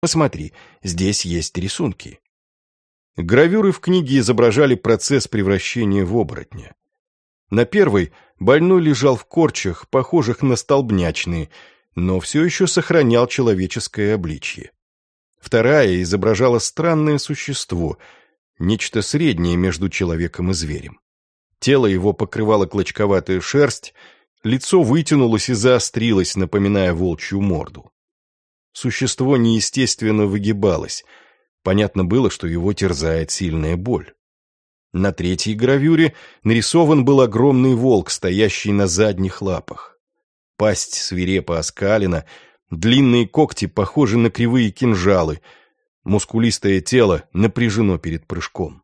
Посмотри, здесь есть рисунки». Гравюры в книге изображали процесс превращения в оборотня. На первой больной лежал в корчах, похожих на столбнячные, но все еще сохранял человеческое обличье. Вторая изображала странное существо, нечто среднее между человеком и зверем. Тело его покрывало клочковатая шерсть, лицо вытянулось и заострилось, напоминая волчью морду. Существо неестественно выгибалось. Понятно было, что его терзает сильная боль. На третьей гравюре нарисован был огромный волк, стоящий на задних лапах. Пасть свирепо оскалена, длинные когти похожи на кривые кинжалы, мускулистое тело напряжено перед прыжком.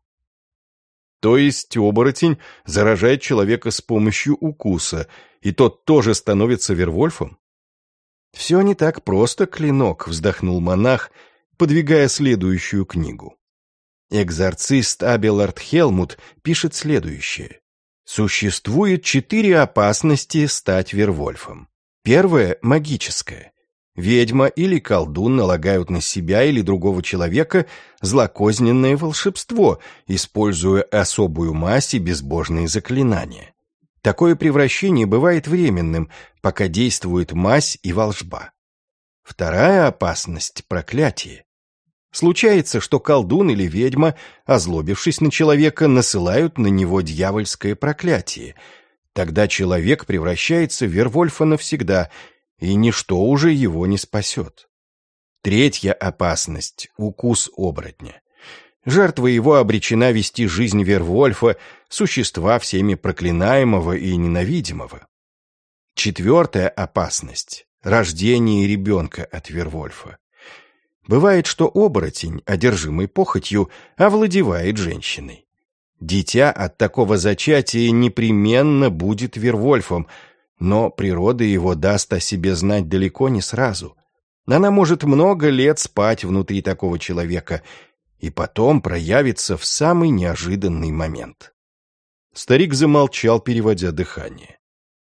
То есть оборотень заражает человека с помощью укуса, и тот тоже становится Вервольфом? «Все не так просто, Клинок», — вздохнул монах, подвигая следующую книгу. Экзорцист Абелард Хелмут пишет следующее. Существует 4 опасности стать Вервольфом. Первая – магическая. Ведьма или колдун налагают на себя или другого человека злокозненное волшебство, используя особую мазь и безбожные заклинания. Такое превращение бывает временным, пока действует мазь и волшба. Вторая опасность – проклятие. Случается, что колдун или ведьма, озлобившись на человека, насылают на него дьявольское проклятие. Тогда человек превращается в Вервольфа навсегда, и ничто уже его не спасет. Третья опасность – укус оборотня. Жертва его обречена вести жизнь Вервольфа, существа всеми проклинаемого и ненавидимого. Четвертая опасность – рождение ребенка от Вервольфа. Бывает, что оборотень, одержимый похотью, овладевает женщиной. Дитя от такого зачатия непременно будет Вервольфом, но природа его даст о себе знать далеко не сразу. Она может много лет спать внутри такого человека и потом проявится в самый неожиданный момент. Старик замолчал, переводя дыхание.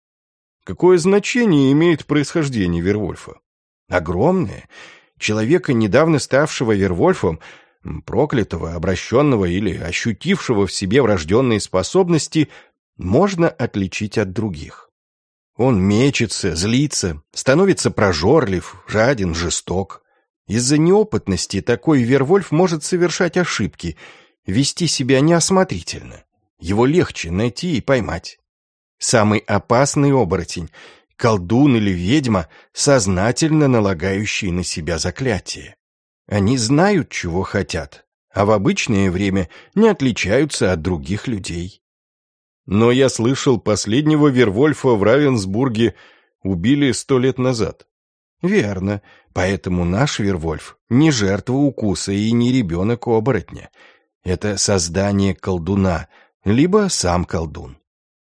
Какое значение имеет происхождение Вервольфа? Огромное. Человека, недавно ставшего Вервольфом, проклятого, обращенного или ощутившего в себе врожденные способности, можно отличить от других. Он мечется, злится, становится прожорлив, жаден, жесток. Из-за неопытности такой Вервольф может совершать ошибки, вести себя неосмотрительно. Его легче найти и поймать. Самый опасный оборотень — колдун или ведьма, сознательно налагающие на себя заклятие. Они знают, чего хотят, а в обычное время не отличаются от других людей. Но я слышал, последнего Вервольфа в Равенсбурге убили 100 лет назад. Верно, поэтому наш Вервольф не жертва укуса и не ребенок оборотня. Это создание колдуна, либо сам колдун.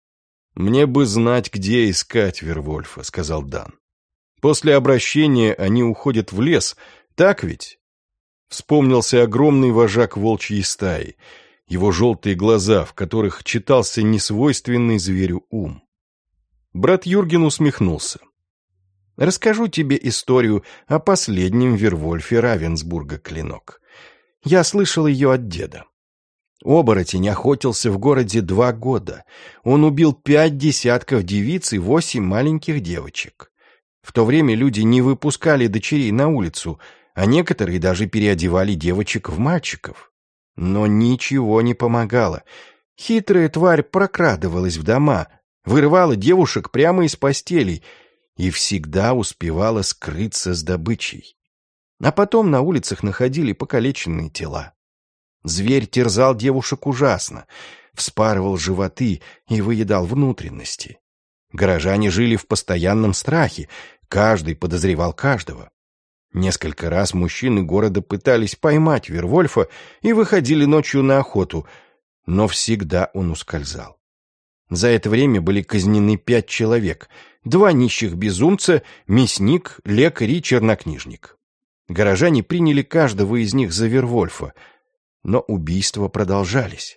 «Мне бы знать, где искать Вервольфа», — сказал Дан. «После обращения они уходят в лес, так ведь?» Вспомнился огромный вожак волчьей стаи, его желтые глаза, в которых читался несвойственный зверю ум. Брат Юрген усмехнулся. «Расскажу тебе историю о последнем Вервольфе Равенсбурга, Клинок. Я слышал ее от деда. Оборотень охотился в городе 2 года. Он убил 5 десятков девиц и 8 маленьких девочек. В то время люди не выпускали дочерей на улицу, а некоторые даже переодевали девочек в мальчиков. Но ничего не помогало. Хитрая тварь прокрадывалась в дома, вырывала девушек прямо из постелей и всегда успевала скрыться с добычей. А потом на улицах находили покалеченные тела. Зверь терзал девушек ужасно, вспарывал животы и выедал внутренности. Горожане жили в постоянном страхе, каждый подозревал каждого. Несколько раз мужчины города пытались поймать Вервольфа и выходили ночью на охоту, но всегда он ускользал. За это время были казнены 5 человек, 2 нищих безумца, мясник, лекарь и чернокнижник. Горожане приняли каждого из них за Вервольфа, но убийства продолжались.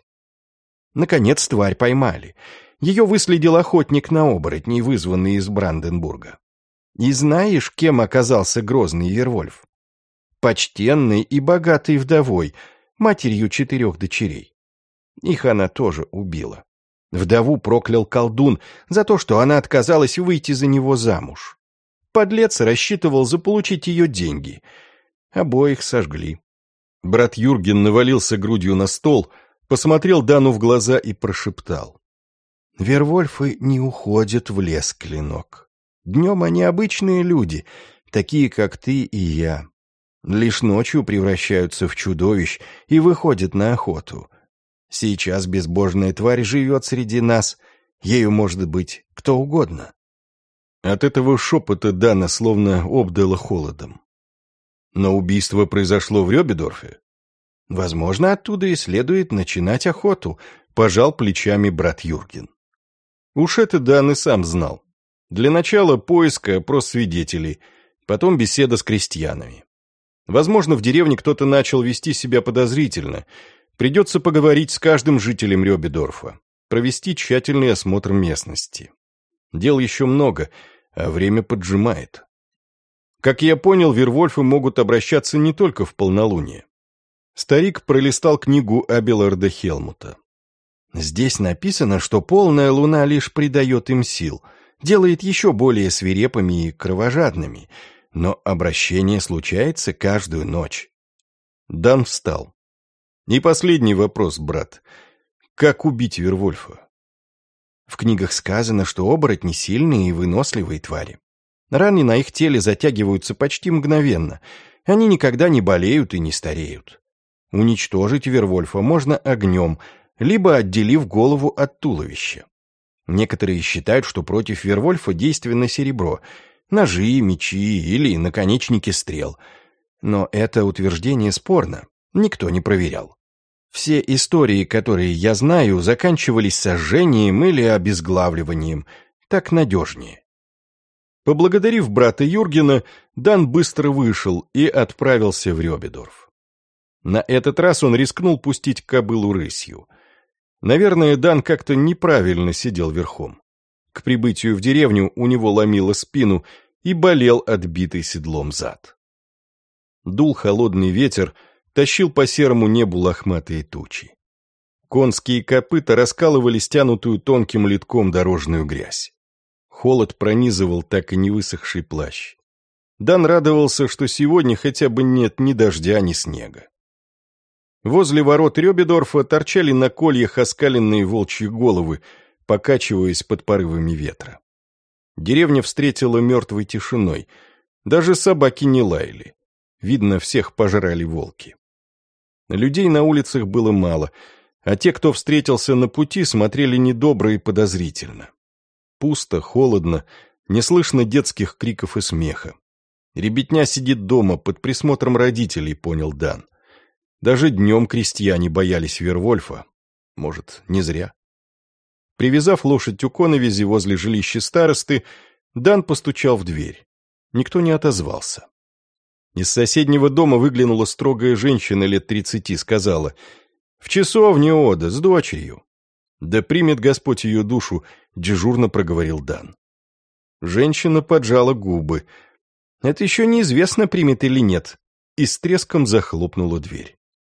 Наконец тварь поймали. Ее выследил охотник на оборотней, вызванный из Бранденбурга. И знаешь, кем оказался грозный Вервольф? почтенной и богатой вдовой, матерью 4 дочерей. Их она тоже убила. Вдову проклял колдун за то, что она отказалась выйти за него замуж. Подлец рассчитывал заполучить ее деньги. Обоих сожгли. Брат Юрген навалился грудью на стол, посмотрел Дану в глаза и прошептал. Вервольфы не уходят в лес, Клинок. Днем они обычные люди, такие, как ты и я. Лишь ночью превращаются в чудовищ и выходят на охоту. Сейчас безбожная тварь живет среди нас, ею может быть кто угодно. От этого шепота Дана словно обдало холодом. Но убийство произошло в Рёбедорфе. Возможно, оттуда и следует начинать охоту, пожал плечами брат Юрген. Уж это Дан и сам знал. Для начала поиск и опрос свидетелей, потом беседа с крестьянами. Возможно, в деревне кто-то начал вести себя подозрительно. Придется поговорить с каждым жителем Рёбедорфа, провести тщательный осмотр местности. Дел еще много, а время поджимает. Как я понял, вервольфы могут обращаться не только в полнолуние. Старик пролистал книгу Абеларда Хелмута. Здесь написано, что полная луна лишь придает им сил, делает еще более свирепыми и кровожадными, но обращение случается каждую ночь. Дан встал. И последний вопрос, брат. Как убить вервольфа? В книгах сказано, что оборотни сильные и выносливые твари. Раны на их теле затягиваются почти мгновенно. Они никогда не болеют и не стареют. Уничтожить вервольфа можно огнем, либо отделив голову от туловища. Некоторые считают, что против вервольфа действенно серебро, ножи, мечи или наконечники стрел. Но это утверждение спорно, никто не проверял. Все истории, которые я знаю, заканчивались сожжением или обезглавливанием, так надежнее. Поблагодарив брата Юргена, Дан быстро вышел и отправился в Рёбедорф. На этот раз он рискнул пустить кобылу рысью. Наверное, Дан как-то неправильно сидел верхом. К прибытию в деревню у него ломило спину и болел отбитый седлом зад. Дул холодный ветер, тащил по серому небу лохматые тучи. Конские копыта раскалывали стянутую тонким литком дорожную грязь. Холод пронизывал так и не высохший плащ. Дан радовался, что сегодня хотя бы нет ни дождя, ни снега. Возле ворот Рёбедорфа торчали на кольях оскаленные волчьи головы, покачиваясь под порывами ветра. Деревня встретила мертвой тишиной. Даже собаки не лаяли. Видно, всех пожрали волки. Людей на улицах было мало, а те, кто встретился на пути, смотрели недобро и подозрительно. Пусто, холодно, не слышно детских криков и смеха. Ребятня сидит дома под присмотром родителей, понял Дан. Даже днем крестьяне боялись вервольфа. Может, не зря. Привязав лошадь у коновизи возле жилища старосты, Дан постучал в дверь. Никто не отозвался. Из соседнего дома выглянула строгая женщина лет 30, сказала: «В часовне Ода, с дочерью». «Да примет Господь ее душу», — дежурно проговорил Дан. Женщина поджала губы. «Это еще неизвестно, примет или нет», и с треском захлопнула дверь.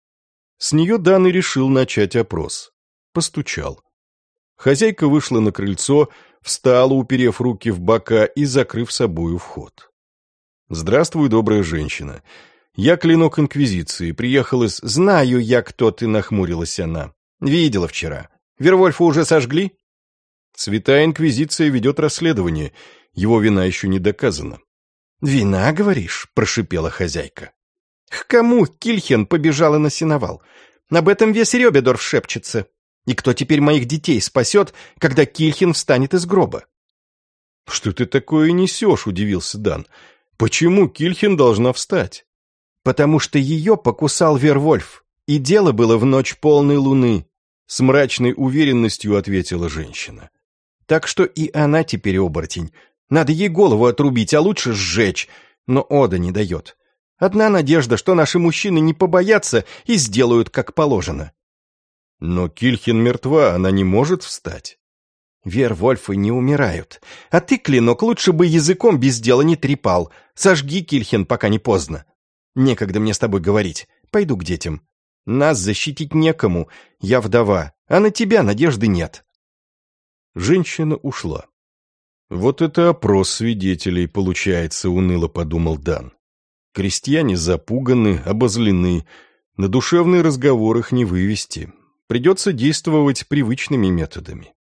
С нее Дан и решил начать опрос. Постучал. Хозяйка вышла на крыльцо, встала, уперев руки в бока и закрыв собою вход. «Здравствуй, добрая женщина. Я Клинок Инквизиции, приехал из...» «Знаю я, кто ты», — нахмурилась она. «Видела вчера. Вервольфа уже сожгли?» «Святая Инквизиция ведет расследование. Его вина еще не доказана». «Вина, говоришь?» — прошипела хозяйка. «К кому Кильхен побежала на сеновал? Об этом весь Рёбедорф шепчется. И кто теперь моих детей спасет, когда Кильхен встанет из гроба?» «Что ты такое несешь?» — удивился Дан. «Почему Кильхен должна встать?» «Потому что ее покусал Вервольф, и дело было в ночь полной луны», — с мрачной уверенностью ответила женщина. «Так что и она теперь оборотень. Надо ей голову отрубить, а лучше сжечь, но Ода не дает. Одна надежда, что наши мужчины не побоятся и сделают как положено». «Но Кильхен мертва, она не может встать». «Вервольфы не умирают. А ты, Клинок, лучше бы языком без дела не трепал. Сожги Кильхен, пока не поздно. Некогда мне с тобой говорить. Пойду к детям. Нас защитить некому. Я вдова, а на тебя надежды нет». Женщина ушла. «Вот это опрос свидетелей, получается», — уныло подумал Дан. «Крестьяне запуганы, обозлены. На душевный разговор их не вывести. Придется действовать привычными методами».